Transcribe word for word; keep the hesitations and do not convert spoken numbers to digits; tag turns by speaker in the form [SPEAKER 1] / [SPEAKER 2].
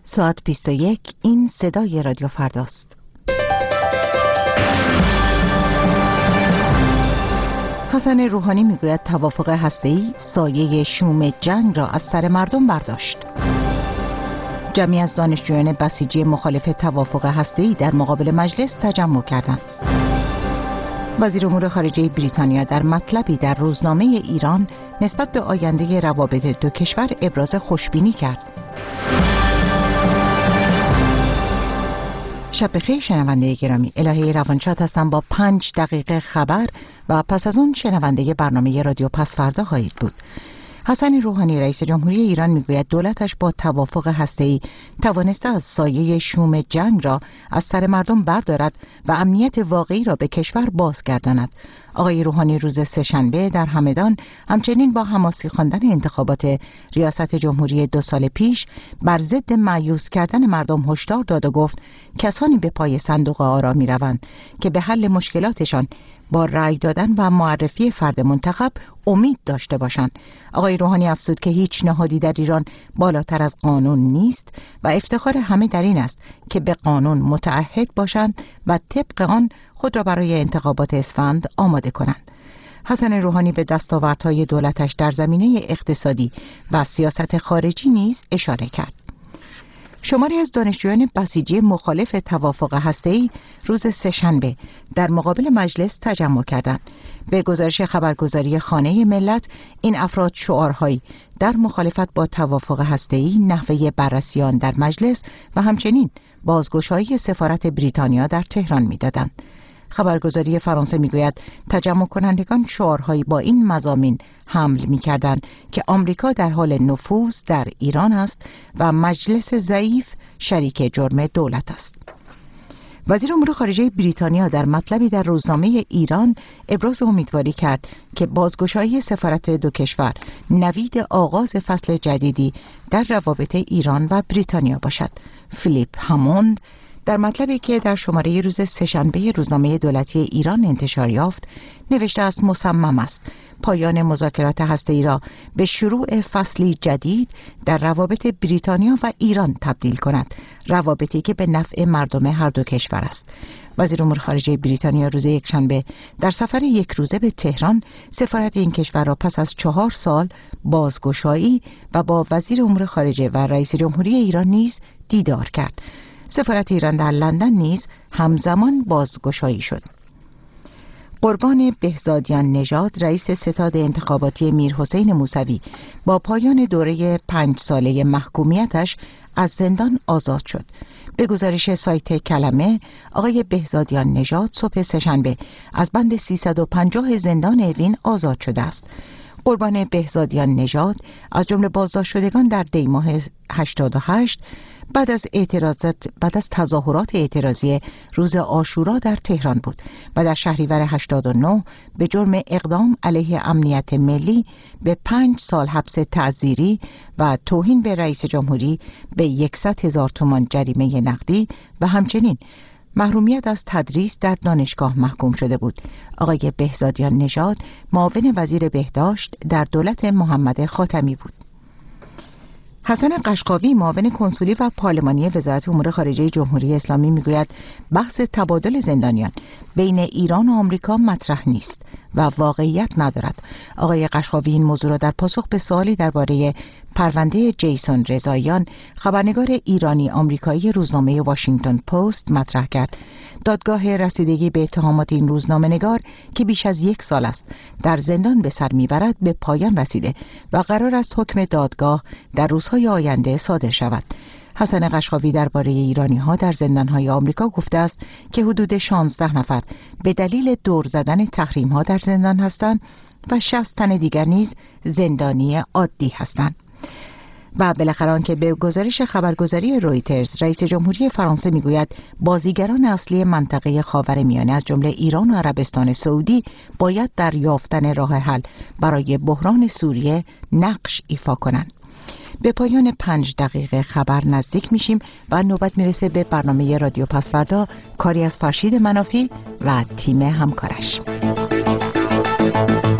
[SPEAKER 1] ساعت بیست و یک. این صدای رادیو فرداست. حسن روحانی میگوید توافق هسته‌ای سایه شوم جنگ را از سر مردم برداشت. جمعی از دانشجویان بسیجی مخالف توافق هسته‌ای در مقابل مجلس تجمع کردند. وزیر امور خارجه بریتانیا در مطلبی در روزنامه ایران نسبت به آینده روابط دو کشور ابراز خوشبینی کرد. شب بخیر شنونده گرامی، الهه روانشاد هستم با پنج دقیقه خبر و پس از اون شنونده برنامه رادیو پس فردا خواهید بود. حسن روحانی رئیس جمهوری ایران میگوید دولتش با توافق هسته‌ای توانسته از سایه شوم جنگ را از سر مردم بردارد و امنیت واقعی را به کشور بازگرداند. آقای روحانی روز سه‌شنبه در همدان همچنین با حماسی خواندن انتخابات ریاست جمهوری دو سال پیش بر ضد مایوس کردن مردم هشدار داد و گفت کسانی به پای صندوق آرا می‌روند که به حل مشکلاتشان با رأی دادن و معرفی فرد منتخب امید داشته باشند. آقای روحانی افزود که هیچ نهادی در ایران بالاتر از قانون نیست و افتخار همه در این است که به قانون متعهد باشند و طبق آن خود را برای انتخابات اسفند آماده کنند. حسن روحانی به دستاوردهای دولتش در زمینه اقتصادی و سیاست خارجی نیز اشاره کرد. شماری از دانشجویان بسیجی مخالف توافق هسته‌ای روز سه‌شنبه در مقابل مجلس تجمع کردند. به گزارش خبرگزاری خانه ملت، این افراد شعارهایی در مخالفت با توافق هسته‌ای، نحوه بررسی آن در مجلس و همچنین بازگشایی سفارت بریتانیا در تهران می‌دادند. خبرگزاری فرانسه میگوید تجمع کنندگان شعارهایی با این مضامین حمل می‌کردند که آمریکا در حال نفوذ در ایران است و مجلس ضعیف شریک جرم دولت است. وزیر امور خارجه بریتانیا در مطلبی در روزنامه ایران ابراز امیدواری کرد که بازگشایی سفارت دو کشور نوید آغاز فصل جدیدی در روابط ایران و بریتانیا باشد. فیلیپ هاموند در مطلبی که در شماره روز سه‌شنبه روزنامه دولتی ایران انتشار یافت نوشته است مصمم است پایان مذاکرات هسته‌ای را به شروع فصلی جدید در روابط بریتانیا و ایران تبدیل کند، روابطی که به نفع مردم هر دو کشور است. وزیر امور خارجه بریتانیا روز یکشنبه در سفر یک روزه به تهران سفارت این کشور را پس از چهار سال بازگشایی و با وزیر امور خارجه و رئیس جمهوری ایران نیز دیدار کرد. سفارت ایران در لندن نیز همزمان بازگشایی شد. قربان بهزادیان نژاد رئیس ستاد انتخاباتی میرحسین موسوی با پایان دوره پنج ساله محکومیتش از زندان آزاد شد. به گزارش سایت کلمه، آقای بهزادیان نژاد صبح سه‌شنبه از بند سیصد و پنجاه زندان اوین آزاد شده است. قربان بهزادیان نژاد از جمله بازداشت شدگان در دی ماه هشتاد و هشت بعد از اعتراضات بعد از تظاهرات اعتراضی روز عاشورا در تهران بود و در شهریور هشتاد و نه به جرم اقدام علیه امنیت ملی به پنج سال حبس تعزیری و توهین به رئیس جمهوری به صد هزار تومان جریمه نقدی و همچنین محرومیت از تدریس در دانشگاه محکوم شده بود. آقای بهزادیان نژاد معاون وزیر بهداشت در دولت محمد خاتمی بود. حسن قشقاوی معاون کنسولی و پارلمانی وزارت امور خارجه جمهوری اسلامی میگوید بحث تبادل زندانیان بین ایران و آمریکا مطرح نیست و واقعیت ندارد. آقای قشقاوی این موضوع را در پاسخ به سوالی درباره پرونده جیسون رضاییان خبرنگار ایرانی آمریکایی روزنامه واشنگتن پست مطرح کرد. دادگاه رسیدگی به اتهامات این روزنامه‌نگار که بیش از یک سال است در زندان به سر میبرد به پایان رسیده و قرار است حکم دادگاه در روزهای آینده صادر شود. حسن قشقاوی درباره ایرانی‌ها در زندان‌های آمریکا گفته است که حدود شانزده نفر به دلیل دور زدن تحریم‌ها در زندان هستند و شصت تن دیگر نیز زندانی عادی هستند. و بالاخره آنکه به گزارش خبرگزاری رویترز رئیس جمهوری فرانسه میگوید بازیگران اصلی منطقه خاورمیانه از جمله ایران و عربستان سعودی باید در یافتن راه حل برای بحران سوریه نقش ایفا کنند. به پایان پنج دقیقه خبر نزدیک میشیم و نوبت میرسه به برنامه رادیو پس فردا، کاری از فرشید منافی و تیم همکارش.